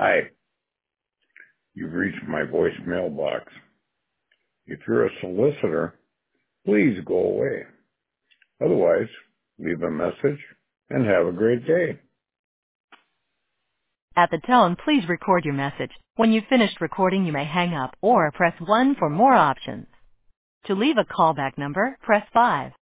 Hi, you've reached my voicemail box. If you're a solicitor, please go away. Otherwise, leave a message and have a great day. At the tone, please record your message. When you've finished recording, you may hang up or press 1 for more options. To leave a callback number, press 5.